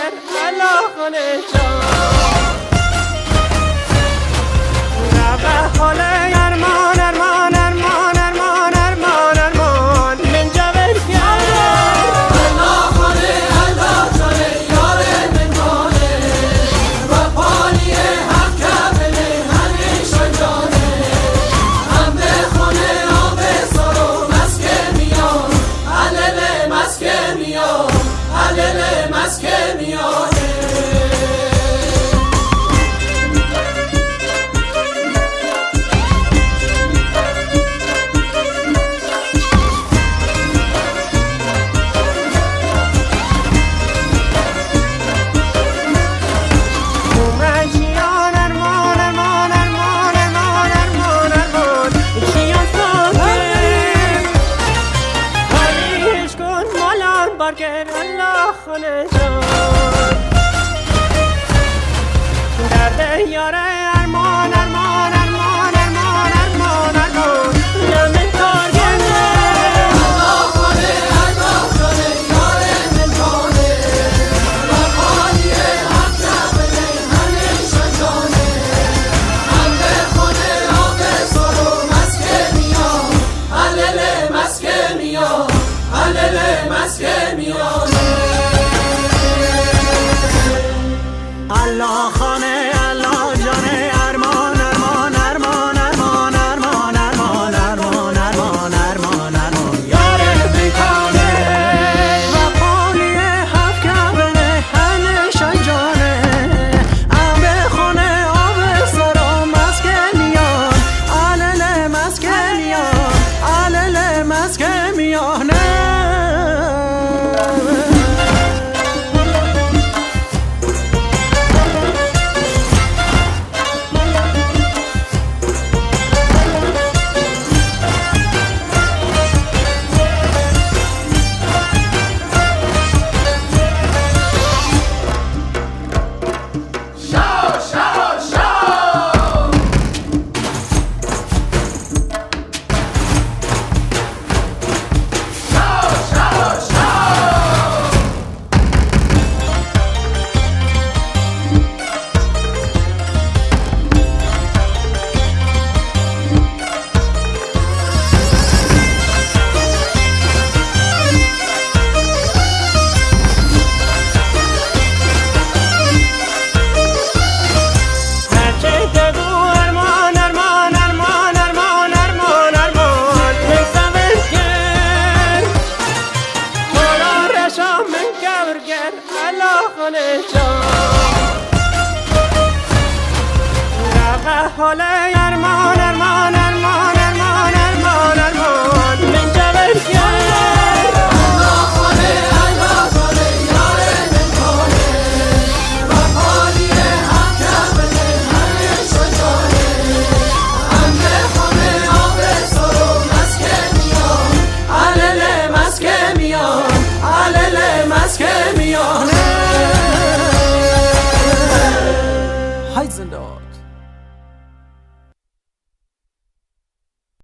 برگر الله خانه جان ربه حال ارمان ارمان ارمان ارمان ارمان ارمان من جا برگر الله خانه الله جانه یار منانه و پالی حق کبله همیشان جانه هم به خانه آب سارو مسکه میان علل مسکه میان علل مسکه میانه برگر الله خانه جان درد یاره ارمان ارمان ارمان ارمان ارمان ارمان لمن کارگر الله خانه الله جانه یار منانه و پالی حق کبله همیشان جانه هم به خانه آب سارو مسکه میان علل مسکه میان علل مسکه میانه الله خانه الله جانه ارمان ارمان ارمان ارمان ارمان ارمان ارمان ارمان ارمان ارمان یار میکنه و پالی هفت کبله همیشان جانه ام به خونه آب سارا مسکه میان علل مسکه میان علل مسکه میانه الله خانه جان ربه حال ارمان ارمان ارمان ارمان ارمان ارمان من جا برگر الله خانه الله جانه یار منانه و پالی حق کبله همیشان جانه هم به خانه آب سارو مسکه میان علل مسکه میان علل مسکه میانه های زنده